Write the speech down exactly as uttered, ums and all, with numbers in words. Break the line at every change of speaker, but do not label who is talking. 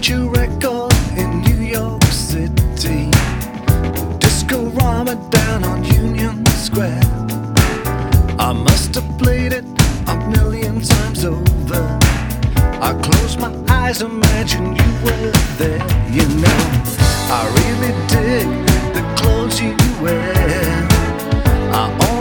bought your record in New York City, Disco-rama down on Union Square. I must have played it a million times over. I closed my eyes, imagine you were there. You know, I really dig the clothes you wear. I